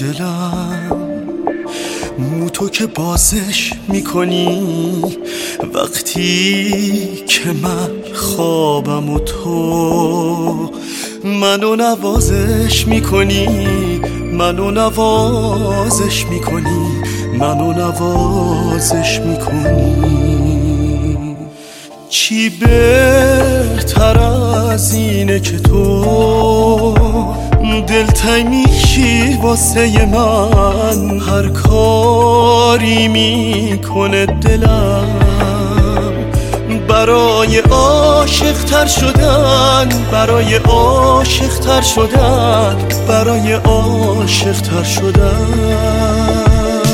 دلم، مو تو که بازش میکنی وقتی که من خوابم و تو منو نوازش میکنی، منو نوازش میکنی، منو نوازش میکنی. چی بهتر از اینه که تو دلتنگ میشی واسه من، هر کاری میکنه دلم برای عاشق تر شدن، برای عاشق تر شدن، برای عاشق تر شدن.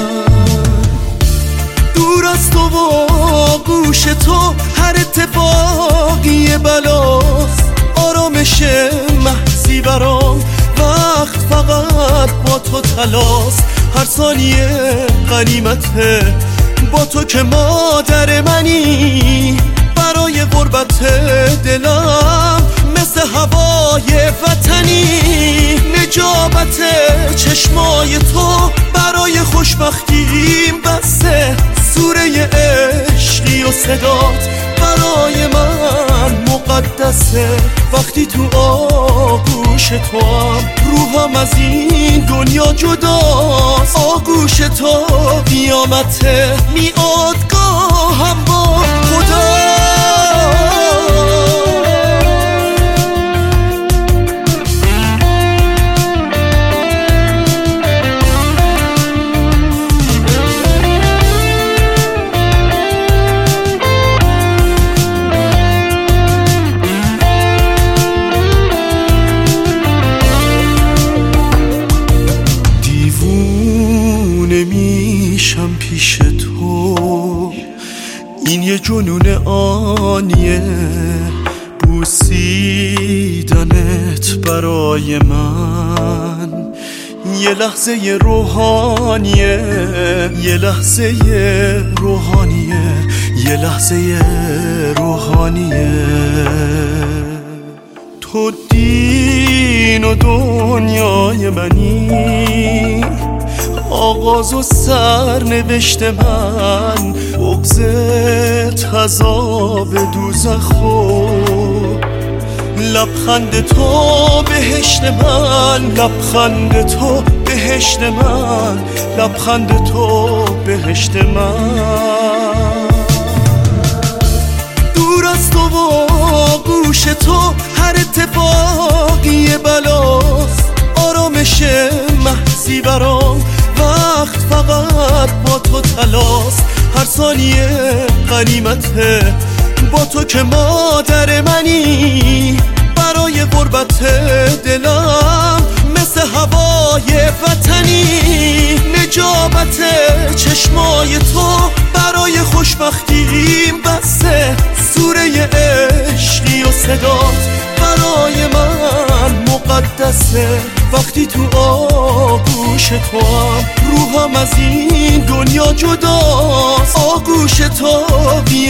دور از تو و گوش تو هر اتفاقی بلاست، آرامش محضی برام وقت فقط با تو تلاست. هر ثانیه غنیمته با تو که مادر منی، برای غربت دلم مثل هوای وطنی. نجابت چشمای تو برای خوشبختیم بسه، سوره عشقی و صدات برای من مقدسه. وقتی تو آغوش تو هم روحم از این دنیا جداست. آغوش تو قیامته، میادگاهم با خدا. نمیشم پیش تو، این یه جنون آنیه، بوسیدنت برای من یه لحظه روحانیه، یه لحظه روحانیه، یه لحظه روحانیه. تو دین و دنیای منی، آغاز و سرنوشت من، بغضت عذاب دوزخ و لبخند تو بهشت من، لبخند تو بهشت من، لبخند تو بهشت من. دور از تو و گوش تو هر اتفاقی بلاست، آرامش محضی برام وقت فقط با تو تلاست. هر ثانیه غنیمته با تو که مادر منی، برای غربت دلم مثل هوای وطنی. نجابت چشمای تو برای خوشبختیم بسه، سوره عشقی و صدات برای من مقدسه. وقتی تو آغوش تو هم روحم از این دنیا جداست. آغوش تو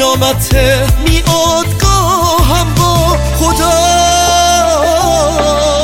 قیامته، میادگاهم با خدا.